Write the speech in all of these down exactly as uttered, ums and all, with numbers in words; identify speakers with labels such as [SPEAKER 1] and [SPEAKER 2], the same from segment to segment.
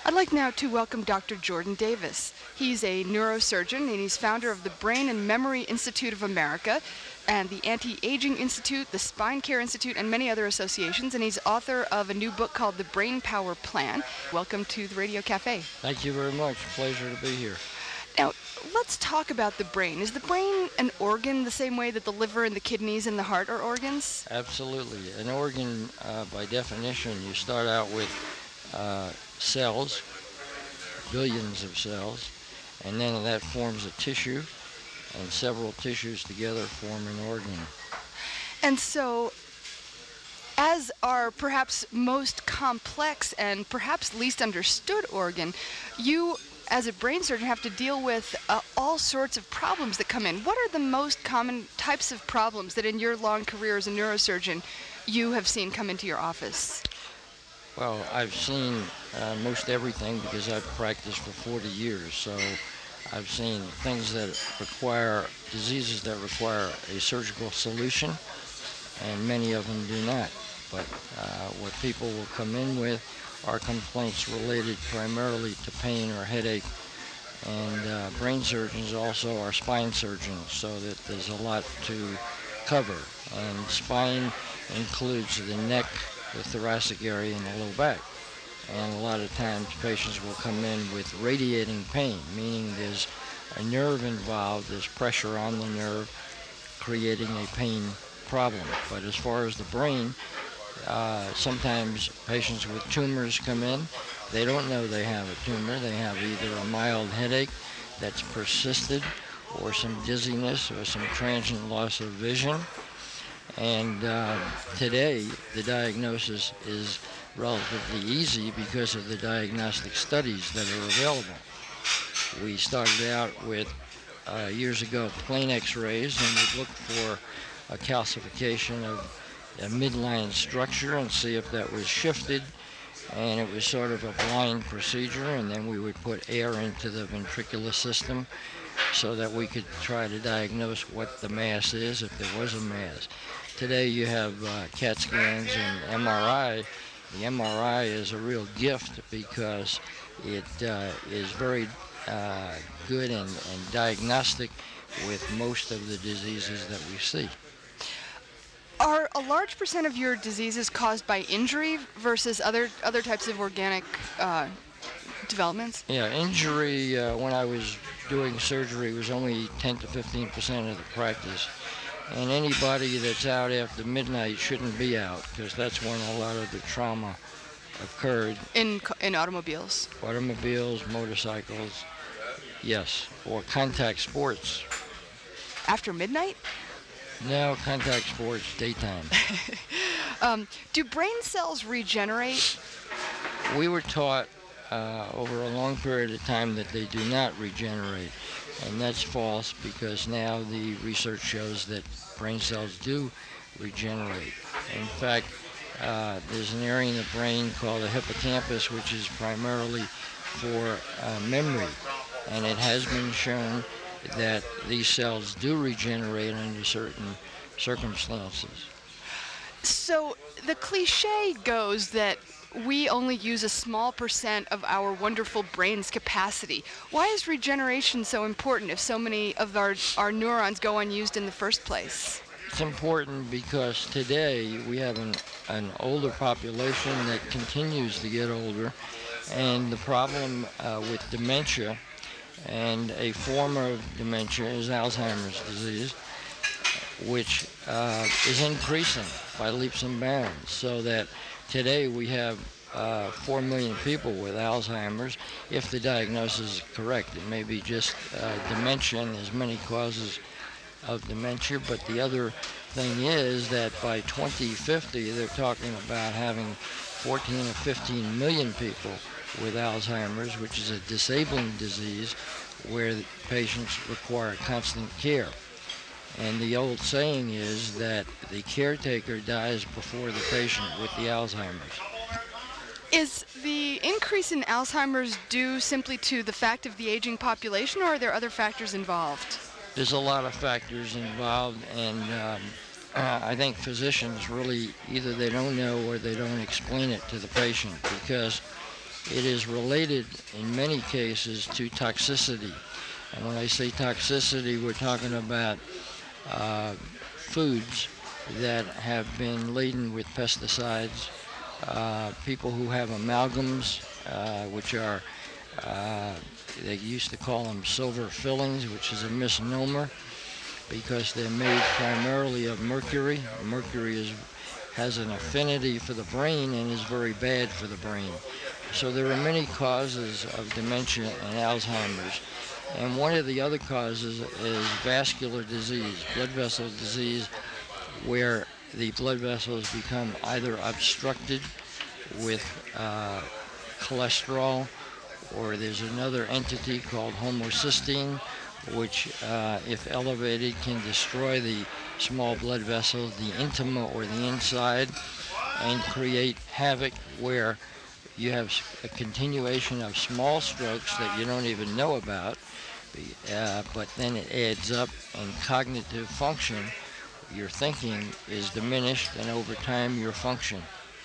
[SPEAKER 1] I'd like now to welcome Doctor Jordan Davis. He's a neurosurgeon and he's founder of the Brain and Memory Institute of America and the Anti-Aging Institute, the Spine Care Institute, and many other associations, and he's author of a new book called The Brain Power Plan. Welcome to the Radio Cafe.
[SPEAKER 2] Thank you very much. Pleasure to be here.
[SPEAKER 1] Now, let's talk about the brain. Is the brain an organ the same way that the liver and the kidneys and the heart are organs?
[SPEAKER 2] Absolutely. An organ, uh, by definition, you start out with uh, cells, billions of cells, and then that forms a tissue, and several tissues together form an organ.
[SPEAKER 1] And so, as our perhaps most complex and perhaps least understood organ, you as a brain surgeon have to deal with uh, all sorts of problems that come in. What are the most common types of problems that in your long career as a neurosurgeon you have seen come into your office?
[SPEAKER 2] Well, I've seen uh, most everything because I've practiced for forty years, so I've seen things that require, diseases that require a surgical solution, and many of them do not. But uh, what people will come in with are complaints related primarily to pain or headache, and uh, brain surgeons also are spine surgeons, so that there's a lot to cover. And spine includes the neck, the thoracic area, and the low back. And a lot of times patients will come in with radiating pain, meaning there's a nerve involved, there's pressure on the nerve creating a pain problem. But as far as the brain, uh, sometimes patients with tumors come in, they don't know they have a tumor, they have either a mild headache that's persisted, or some dizziness, or some transient loss of vision. And uh, today, the diagnosis is relatively easy because of the diagnostic studies that are available. We started out with, uh, years ago, plain x-rays, and we'd look for a calcification of a midline structure and see if that was shifted. And it was sort of a blind procedure, and then we would put air into the ventricular system so that we could try to diagnose what the mass is, if there was a mass. Today you have uh, CAT scans and M R I. The M R I is a real gift because it uh, is very uh, good and, and diagnostic with most of the diseases that we see.
[SPEAKER 1] Are a large percent of your diseases caused by injury versus other other types of organic uh, developments?
[SPEAKER 2] Yeah, injury, uh, when I was doing surgery, was only ten to fifteen percent of the practice. And anybody that's out after midnight shouldn't be out, because that's when a lot of the trauma occurred.
[SPEAKER 1] In in automobiles?
[SPEAKER 2] Automobiles, motorcycles, yes, or contact sports.
[SPEAKER 1] After midnight?
[SPEAKER 2] No, contact sports, daytime.
[SPEAKER 1] um, do brain cells regenerate?
[SPEAKER 2] We were taught uh, over a long period of time that they do not regenerate. And that's false, because now the research shows that brain cells do regenerate. In fact, uh, there's an area in the brain called the hippocampus, which is primarily for uh, memory. And it has been shown that these cells do regenerate under certain circumstances.
[SPEAKER 1] So the cliche goes that we only use a small percent of our wonderful brain's capacity. Why is regeneration so important if so many of our, our neurons go unused in the first place?
[SPEAKER 2] It's important because today we have an, an older population that continues to get older, and the problem uh, with dementia, and a form of dementia is Alzheimer's disease, which uh, is increasing by leaps and bounds, so that today we have uh, four million people with Alzheimer's, if the diagnosis is correct. It may be just uh, dementia, and there's many causes of dementia, but the other thing is that by twenty fifty, they're talking about having fourteen or fifteen million people with Alzheimer's, which is a disabling disease where the patients require constant care. And the old saying is that the caretaker dies before the patient with the Alzheimer's.
[SPEAKER 1] Is the increase in Alzheimer's due simply to the fact of the aging population, or are there other factors involved?
[SPEAKER 2] There's a lot of factors involved, and um, uh, I think physicians really, either they don't know or they don't explain it to the patient, because it is related in many cases to toxicity. And when I say toxicity, we're talking about uh, foods that have been laden with pesticides, uh, people who have amalgams, uh, which are, uh, they used to call them silver fillings, which is a misnomer because they're made primarily of mercury. Mercury is, has an affinity for the brain and is very bad for the brain. So there are many causes of dementia and Alzheimer's. And one of the other causes is vascular disease, blood vessel disease, where the blood vessels become either obstructed with uh, cholesterol, or there's another entity called homocysteine, which, uh, if elevated, can destroy the small blood vessels, the intima or the inside, and create havoc where you have a continuation of small strokes that you don't even know about, uh, but then it adds up, and cognitive function, your thinking, is diminished, and over time your function.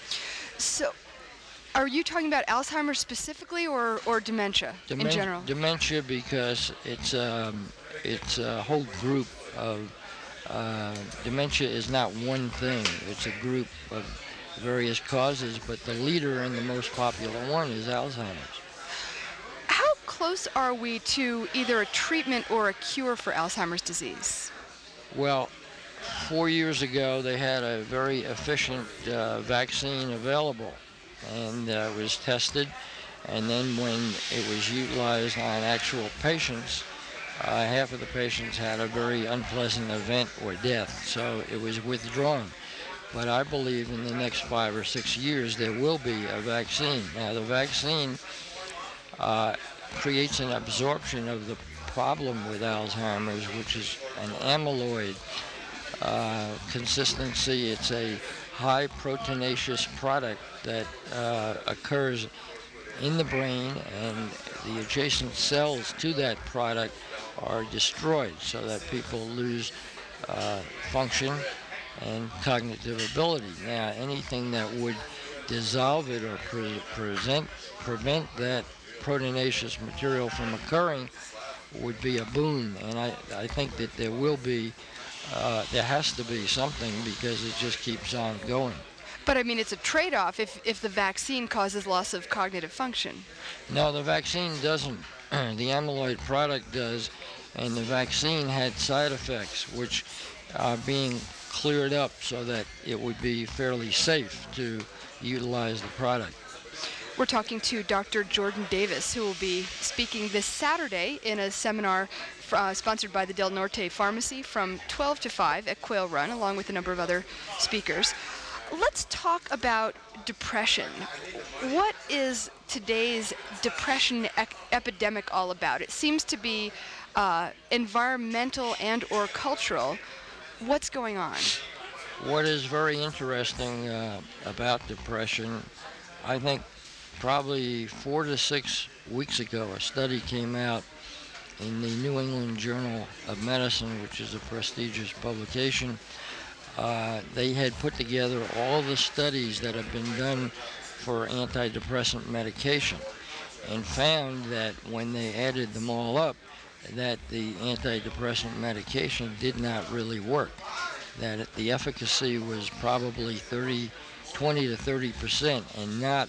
[SPEAKER 1] So, are you talking about Alzheimer's specifically, or, or dementia
[SPEAKER 2] Demen-
[SPEAKER 1] in general?
[SPEAKER 2] Dementia, because it's um, it's a whole group of uh, dementia is not one thing. It's a group of various causes, but the leader and the most popular one is Alzheimer's.
[SPEAKER 1] How close are we to either a treatment or a cure for Alzheimer's disease?
[SPEAKER 2] Well, four years ago, they had a very efficient uh, vaccine available, and uh, it was tested. And then when it was utilized on actual patients, uh, half of the patients had a very unpleasant event or death, so it was withdrawn. But I believe in the next five or six years there will be a vaccine. Now, the vaccine uh, creates an absorption of the problem with Alzheimer's, which is an amyloid uh, consistency. It's a high proteinaceous product that uh, occurs in the brain, and the adjacent cells to that product are destroyed, so that people lose uh, function and cognitive ability. Now, anything that would dissolve it or pre- present, prevent that proteinaceous material from occurring would be a boon, and I, I think that there will be, uh, there has to be something, because it just keeps on going.
[SPEAKER 1] But I mean, it's a trade-off if, if the vaccine causes loss of cognitive function.
[SPEAKER 2] No, the vaccine doesn't. The amyloid product does, and the vaccine had side effects, which are being cleared up so that it would be fairly safe to utilize the product.
[SPEAKER 1] We're talking to Doctor Jordan Davis, who will be speaking this Saturday in a seminar uh, sponsored by the Del Norte Pharmacy from twelve to five at Quail Run, along with a number of other speakers. Let's talk about depression. What is today's depression ec- epidemic all about? It seems to be uh, environmental and or cultural. What's going on?
[SPEAKER 2] What is very interesting uh, about depression, I think probably four to six weeks ago, a study came out in the New England Journal of Medicine, which is a prestigious publication. Uh, they had put together all the studies that have been done for antidepressant medication, and found that when they added them all up, that the antidepressant medication did not really work, that it, the efficacy was probably thirty, twenty to thirty percent, and not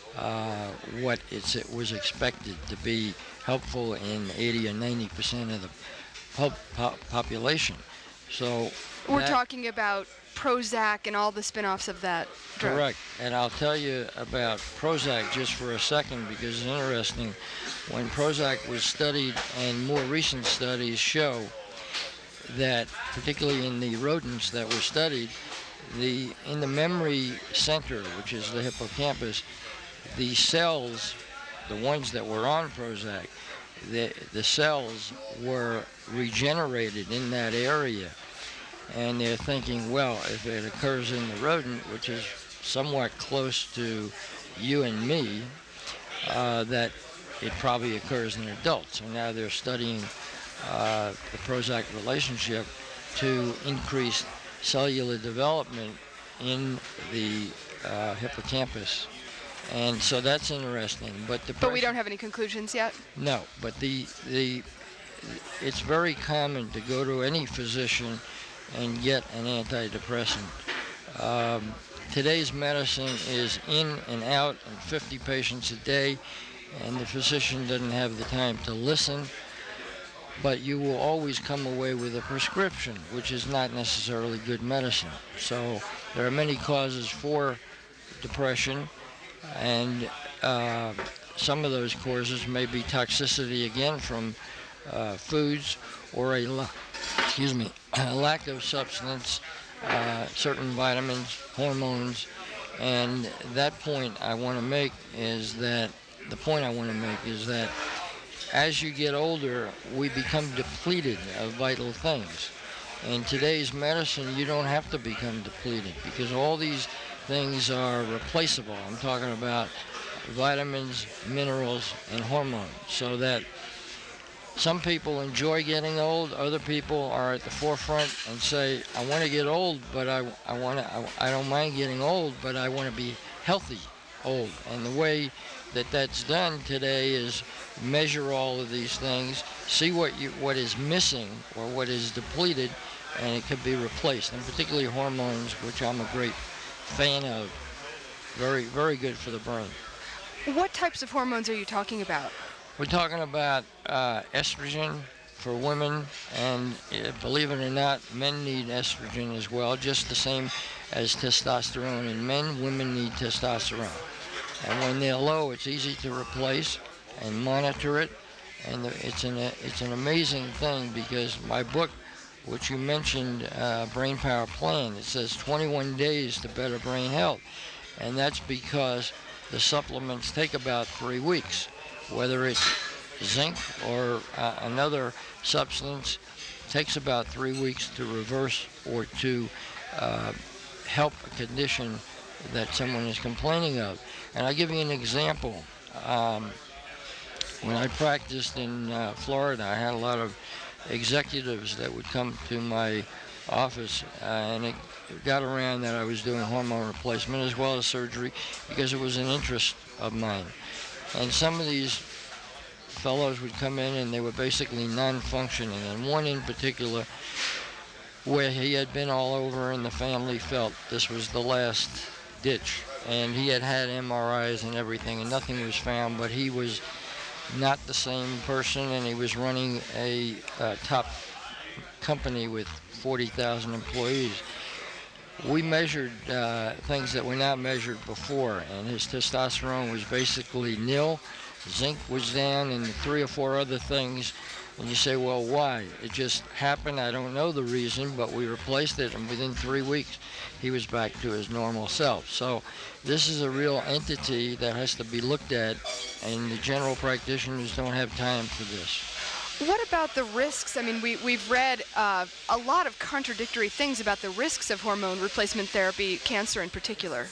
[SPEAKER 2] uh, what it's, it was expected to be helpful in eighty or ninety percent of the pop- pop- population. So
[SPEAKER 1] we're
[SPEAKER 2] that,
[SPEAKER 1] talking about Prozac and all the spin-offs of that drug.
[SPEAKER 2] Correct. And I'll tell you about Prozac just for a second, because it's interesting. When Prozac was studied, and more recent studies show that, particularly in the rodents that were studied, the in the memory center, which is the hippocampus, the cells, the ones that were on Prozac, the, the cells were regenerated in that area. And they're thinking, well, if it occurs in the rodent, which is somewhat close to you and me, uh, that it probably occurs in adults. So now they're studying uh, the Prozac relationship to increase cellular development in the uh, hippocampus. And so that's interesting. But the
[SPEAKER 1] But we don't have any conclusions yet?
[SPEAKER 2] No, but the the it's very common to go to any physician and get an antidepressant. Um, today's medicine is in and out and fifty patients a day, and the physician doesn't have the time to listen, but you will always come away with a prescription, which is not necessarily good medicine. So there are many causes for depression, and uh, some of those causes may be toxicity, again, from uh, foods, or a la- excuse me, a lack of substance, uh, certain vitamins, hormones. And that point I want to make is that the point I want to make is that as you get older, we become depleted of vital things. In today's medicine, you don't have to become depleted because all these things are replaceable. I'm talking about vitamins, minerals, and hormones. So that some people enjoy getting old, other people are at the forefront and say, I want to get old, but I, I, want to, I, I don't mind getting old, but I want to be healthy old. And the way that that's done today is measure all of these things, see what you what is missing or what is depleted, and it could be replaced, and particularly hormones, which I'm a great fan of. Very, very good for the brain.
[SPEAKER 1] What types of hormones are you talking about?
[SPEAKER 2] We're talking about uh, estrogen for women, and uh, believe it or not, men need estrogen as well, just the same as testosterone in men. Women need testosterone. And when they're low, it's easy to replace and monitor it. And it's an, it's an amazing thing because my book, which you mentioned, uh, Brain Power Plan, it says twenty-one days to better brain health. And that's because the supplements take about three weeks. Whether it's zinc or uh, another substance, takes about three weeks to reverse or to uh, help a condition that someone is complaining of. And I'll give you an example. Um, when I practiced in uh, Florida, I had a lot of executives that would come to my office, uh, and it got around that I was doing hormone replacement as well as surgery because it was an interest of mine. And some of these fellows would come in and they were basically non-functioning, and one in particular, where he had been all over and the family felt this was the last ditch, and he had had M R Is and everything and nothing was found, but he was not the same person, and he was running a uh, top company with forty thousand employees. We measured uh, things that were not measured before, and his testosterone was basically nil, zinc was down, and three or four other things. And you say, well, why? It just happened. I don't know the reason, but we replaced it, and within three weeks, he was back to his normal self. So this is a real entity that has to be looked at, and the general practitioners don't have time for this.
[SPEAKER 1] What about the risks? I mean, we, we've read uh, a lot of contradictory things about the risks of hormone replacement therapy, cancer in particular.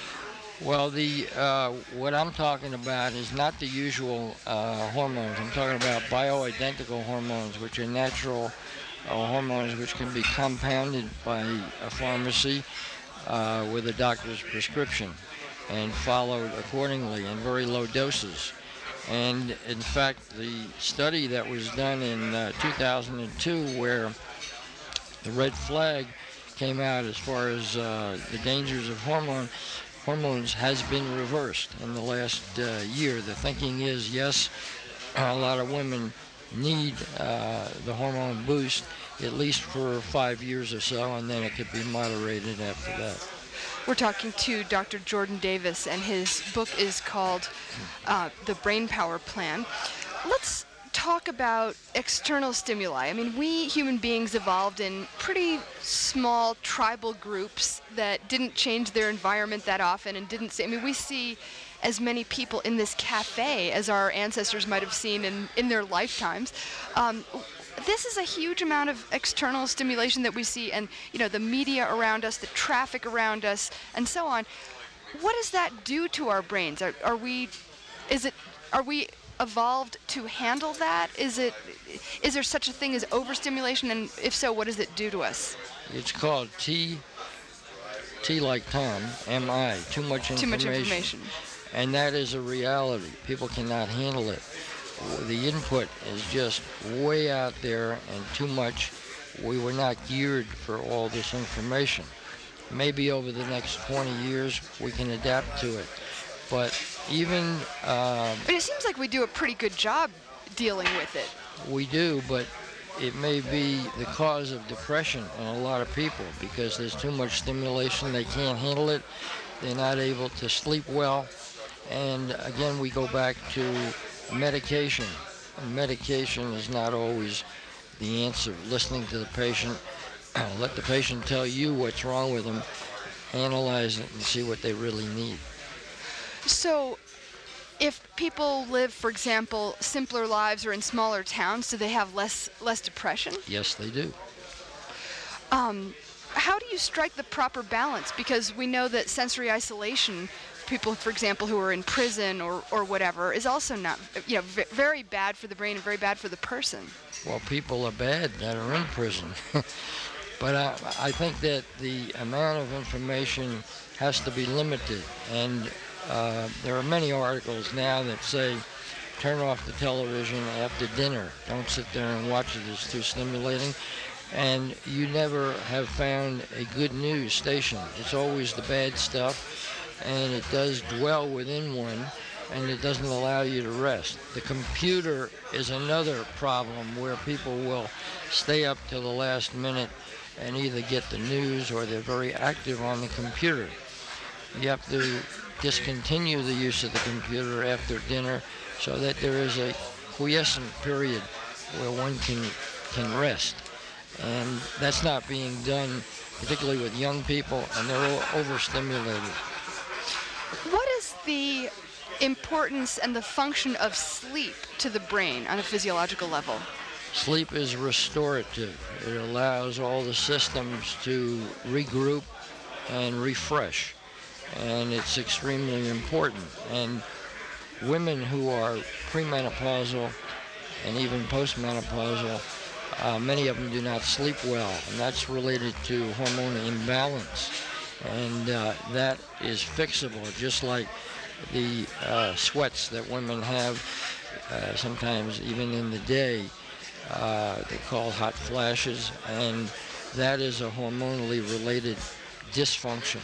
[SPEAKER 2] Well, the uh, what I'm talking about is not the usual uh, hormones. I'm talking about bioidentical hormones, which are natural uh, hormones which can be compounded by a pharmacy uh, with a doctor's prescription and followed accordingly in very low doses. And in fact, the study that was done in uh, two thousand two, where the red flag came out as far as uh, the dangers of hormone, hormones has been reversed in the last uh, year. The thinking is, yes, a lot of women need uh, the hormone boost at least for five years or so, and then it could be moderated after that.
[SPEAKER 1] We're talking to Doctor Jordan Davis, and his book is called uh, The Brain Power Plan. Let's talk about external stimuli. I mean, we human beings evolved in pretty small tribal groups that didn't change their environment that often and didn't see, I mean, we see as many people in this cafe as our ancestors might have seen in, in their lifetimes. Um, This is a huge amount of external stimulation that we see, and you know, the media around us, the traffic around us, and so on. What does that do to our brains? Are, are we, is it, are we evolved to handle that? Is it, is there such a thing as overstimulation, and if so, what does it do to us?
[SPEAKER 2] It's called T, T like Tom, M I, too much information.
[SPEAKER 1] Too much information.
[SPEAKER 2] And that is a reality. People cannot handle it. The input is just way out there and too much. We were not geared for all this information. Maybe over the next twenty years we can adapt to it. But even... Uh,
[SPEAKER 1] but it seems like we do a pretty good job dealing with it.
[SPEAKER 2] We do, but it may be the cause of depression in a lot of people because there's too much stimulation. They can't handle it. They're not able to sleep well. And again, we go back to medication. And medication is not always the answer. Listening to the patient, let the patient tell you what's wrong with them, analyze it, and see what they really need.
[SPEAKER 1] So, if people live, for example, simpler lives or in smaller towns, do they have less less depression?
[SPEAKER 2] Yes, they do.
[SPEAKER 1] Um, how do you strike the proper balance? Because we know that sensory isolation, people, for example, who are in prison or, or whatever, is also not, you know, v- very bad for the brain and very bad for the person.
[SPEAKER 2] Well, people are bad that are in prison. But I, I think that the amount of information has to be limited. And uh, there are many articles now that say, turn off the television after dinner. Don't sit there and watch it. It's too stimulating. And you never have found a good news station. It's always the bad stuff, and it does dwell within one, and it doesn't allow you to rest. The computer is another problem where people will stay up till the last minute and either get the news or they're very active on the computer. You have to discontinue the use of the computer after dinner so that there is a quiescent period where one can, can rest. And that's not being done, particularly with young people, and they're all overstimulated.
[SPEAKER 1] What is the importance and the function of sleep to the brain on a physiological level?
[SPEAKER 2] Sleep is restorative. It allows all the systems to regroup and refresh, and it's extremely important. And women who are premenopausal and even postmenopausal, uh, many of them do not sleep well, and that's related to hormone imbalance. And uh, that is fixable, just like the uh, sweats that women have, uh, sometimes even in the day. Uh, they're called hot flashes, and that is a hormonally related dysfunction.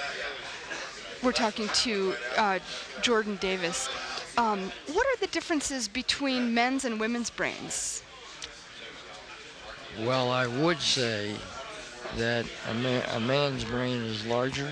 [SPEAKER 1] We're talking to uh, Jordan Davis. Um, what are the differences between men's and women's brains?
[SPEAKER 2] Well, I would say that a, ma- a man's brain is larger.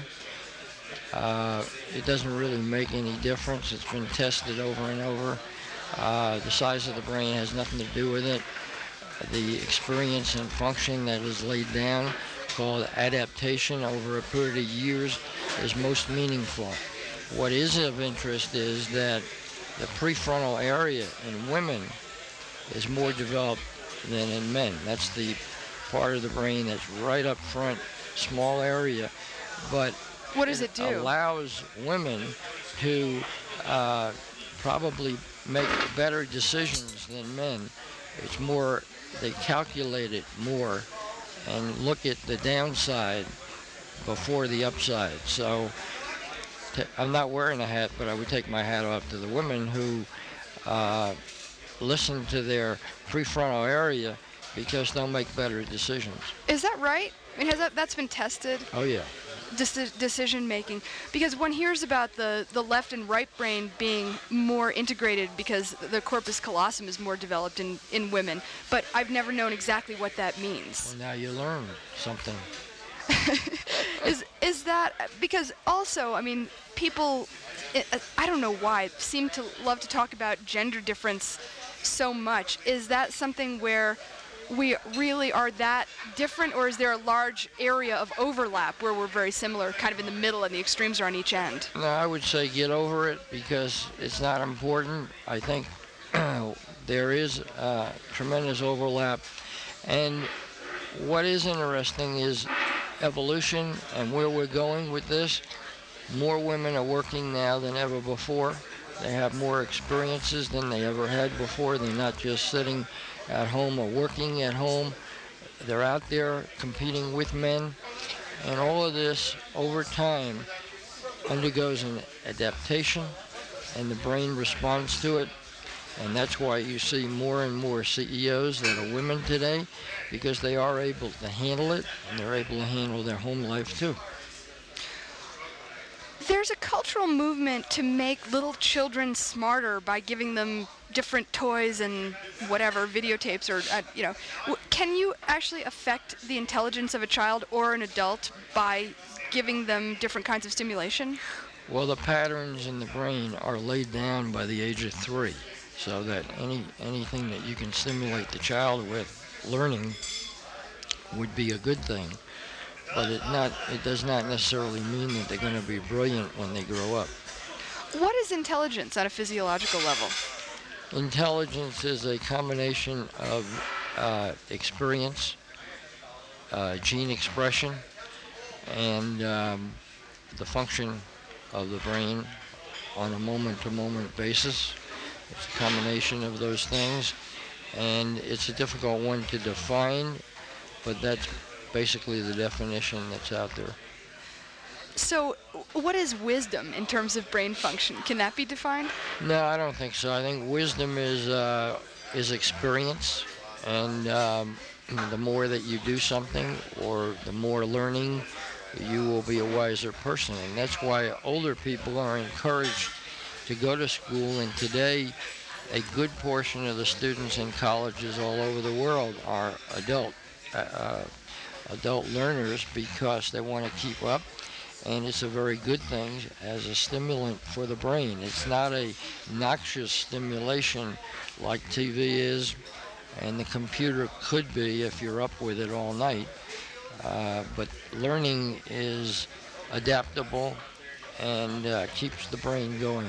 [SPEAKER 2] Uh, it doesn't really make any difference. It's been tested over and over. Uh, the size of the brain has nothing to do with it. The experience and function that is laid down, called adaptation over a period of years, is most meaningful. What is of interest is that the prefrontal area in women is more developed than in men. That's the part of the brain that's right up front, small area, but
[SPEAKER 1] what does it do?
[SPEAKER 2] It allows women to uh, probably make better decisions than men. It's more, they calculate it more and look at the downside before the upside. So t- I'm not wearing a hat, but I would take my hat off to the women who uh, listen to their prefrontal area because they'll make better decisions.
[SPEAKER 1] Is that right? I mean, has that, that's been tested?
[SPEAKER 2] Oh, yeah.
[SPEAKER 1] Deci- decision making, because one hears about the, the left and right brain being more integrated because the corpus callosum is more developed in, in women, but I've never known exactly what that means.
[SPEAKER 2] Well, now you learn something.
[SPEAKER 1] is is that because also, I mean, people, I don't know why, seem to love to talk about gender difference so much. Is that something where we really are that different, or is there a large area of overlap where we're very similar, kind of in the middle and the extremes are on each end?
[SPEAKER 2] No, I would say get over it because it's not important. I think there is uh, tremendous overlap. And what is interesting is evolution and where we're going with this. More women are working now than ever before. They have more experiences than they ever had before. They're not just sitting at home or working at home. They're out there competing with men. And all of this, over time, undergoes an adaptation and the brain responds to it. And that's why you see more and more C E Os that are women today, because they are able to handle it, and they're able to handle their home life too.
[SPEAKER 1] There's a cultural movement to make little children smarter by giving them different toys and whatever, videotapes or, uh, you know. W- Can you actually affect the intelligence of a child or an adult by giving them different kinds of stimulation?
[SPEAKER 2] Well, the patterns in the brain are laid down by the age of three, so that any anything that you can stimulate the child with learning would be a good thing. But it not it does not necessarily mean that they're going to be brilliant when they grow up.
[SPEAKER 1] What is intelligence at a physiological level?
[SPEAKER 2] Intelligence is a combination of uh, experience, uh, gene expression, and um, the function of the brain on a moment-to-moment basis. It's a combination of those things, and it's a difficult one to define, but that's basically the definition that's out there.
[SPEAKER 1] So, what is wisdom in terms of brain function? Can that be defined?
[SPEAKER 2] No, I don't think so. I think wisdom is uh, is experience, and um, the more that you do something, or the more learning, you will be a wiser person. And that's why older people are encouraged to go to school. And today, a good portion of the students in colleges all over the world are adult uh, uh, adult learners, because they want to keep up. And it's a very good thing as a stimulant for the brain. It's not a noxious stimulation like T V is, and the computer could be if you're up with it all night. Uh, but learning is adaptable and uh, keeps the brain going.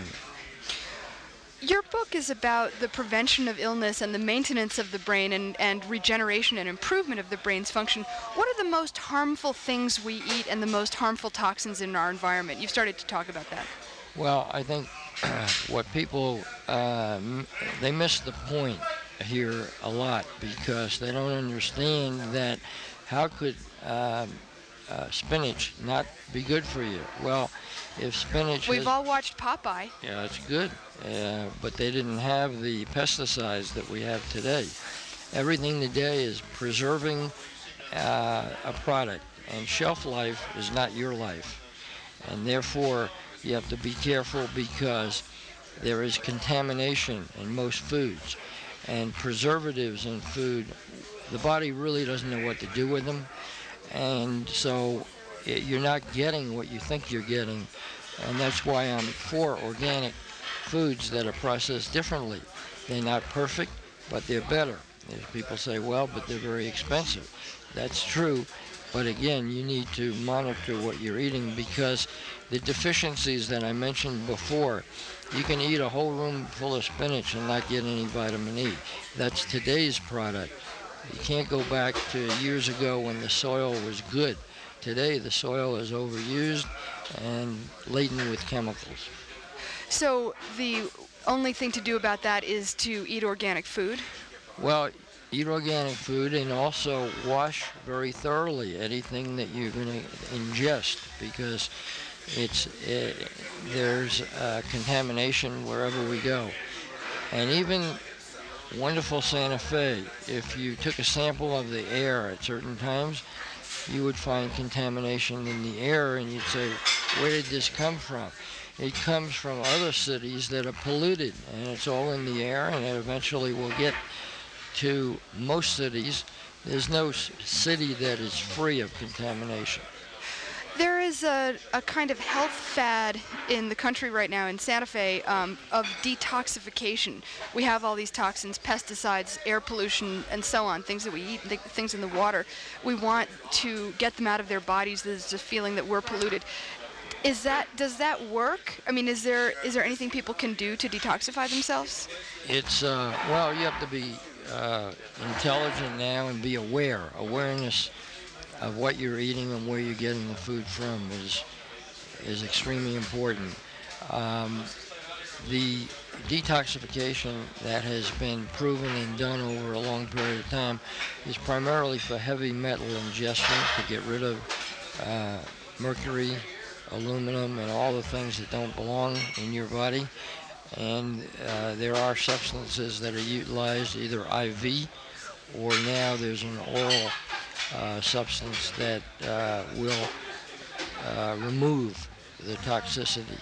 [SPEAKER 1] Your book is about the prevention of illness and the maintenance of the brain and, and regeneration and improvement of the brain's function. What are the most harmful things we eat and the most harmful toxins in our environment? You've started to talk about that.
[SPEAKER 2] Well, I think what people, um, they miss the point here a lot, because they don't understand that how could um, uh, spinach not be good for you? Well, if spinach
[SPEAKER 1] We've
[SPEAKER 2] has,
[SPEAKER 1] all watched Popeye.
[SPEAKER 2] yeah, it's good, uh, but they didn't have the pesticides that we have today. Everything today is preserving uh, a product, and shelf life is not your life, and therefore you have to be careful, because there is contamination in most foods, and preservatives in food. The body really doesn't know what to do with them, and so it, you're not getting what you think you're getting. And that's why I'm for organic foods that are processed differently. They're not perfect, but they're better. As people say, well, but they're very expensive. That's true, but again, you need to monitor what you're eating, because the deficiencies that I mentioned before, you can eat a whole room full of spinach and not get any vitamin E. That's today's product. You can't go back to years ago when the soil was good. Today, the soil is overused and laden with chemicals.
[SPEAKER 1] So the only thing to do about that is to eat organic food?
[SPEAKER 2] Well, eat organic food, and also wash very thoroughly anything that you're going to ingest, because it's it, there's uh, contamination wherever we go. And even wonderful Santa Fe, if you took a sample of the air at certain times, you would find contamination in the air, and you'd say, where did this come from? It comes from other cities that are polluted, and it's all in the air, and it eventually will get to most cities. There's no s- city that is free of contamination.
[SPEAKER 1] There is a, a kind of health fad in the country right now in Santa Fe um, of detoxification. We have all these toxins, pesticides, air pollution, and so on, things that we eat, th- things in the water. We want to get them out of their bodies. There's a feeling that we're polluted. Is that, does that work? I mean, is there is there anything people can do to detoxify themselves?
[SPEAKER 2] It's, uh, well, you have to be uh, intelligent now and be aware. Awareness of what you're eating and where you're getting the food from is is extremely important. Um, the detoxification that has been proven and done over a long period of time is primarily for heavy metal ingestion, to get rid of uh, mercury, aluminum, and all the things that don't belong in your body. And uh, there are substances that are utilized either I V, or now there's an oral uh, substance that uh, will uh, remove the toxicity.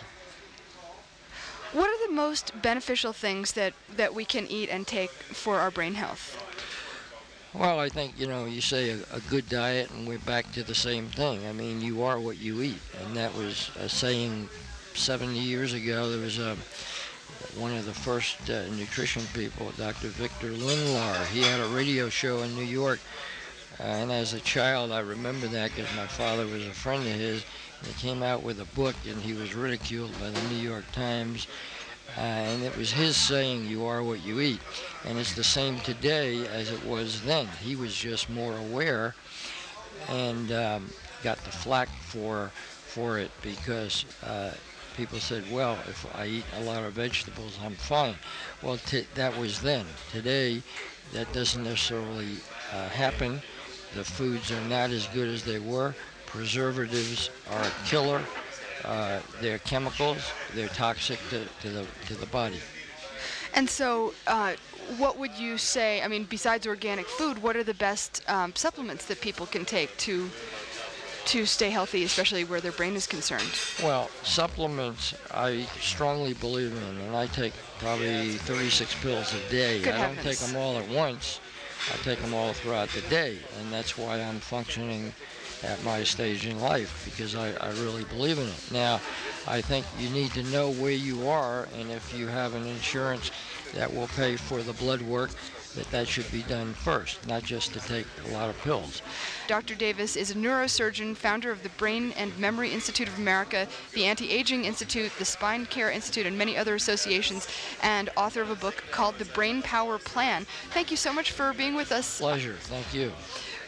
[SPEAKER 1] What are the most beneficial things that, that we can eat and take for our brain health?
[SPEAKER 2] Well, I think, you know, you say a, a good diet, and we're back to the same thing. I mean, you are what you eat. And that was a saying seventy years ago. There was a, one of the first uh, nutrition people, Doctor Victor Lindlar. He had a radio show in New York. Uh, and as a child, I remember that because my father was a friend of his. And he came out with a book, and he was ridiculed by the New York Times. Uh, and it was his saying, you are what you eat. And it's the same today as it was then. He was just more aware, and um, got the flack for for it because uh, people said, well, if I eat a lot of vegetables, I'm fine. Well, t- that was then. Today, that doesn't necessarily uh, happen. The foods are not as good as they were. Preservatives are a killer. Uh, they're chemicals. They're toxic to, to the to the body.
[SPEAKER 1] And so, uh, what would you say, I mean, besides organic food, what are the best um, supplements that people can take to to stay healthy, especially where their brain is concerned?
[SPEAKER 2] Well, supplements, I strongly believe in, and I take probably thirty-six pills a day.
[SPEAKER 1] Good
[SPEAKER 2] I don't
[SPEAKER 1] heavens.
[SPEAKER 2] take them all at once. I take them all throughout the day, and that's why I'm functioning at my stage in life, because I, I really believe in it. Now, I think you need to know where you are, and if you have an insurance that will pay for the blood work, that that should be done first, not just to take a lot of pills.
[SPEAKER 1] Doctor Davis is a neurosurgeon, founder of the Brain and Memory Institute of America, the Anti-Aging Institute, the Spine Care Institute, and many other associations, and author of a book called The Brain Power Plan. Thank you so much for being with us.
[SPEAKER 2] Pleasure. Thank you.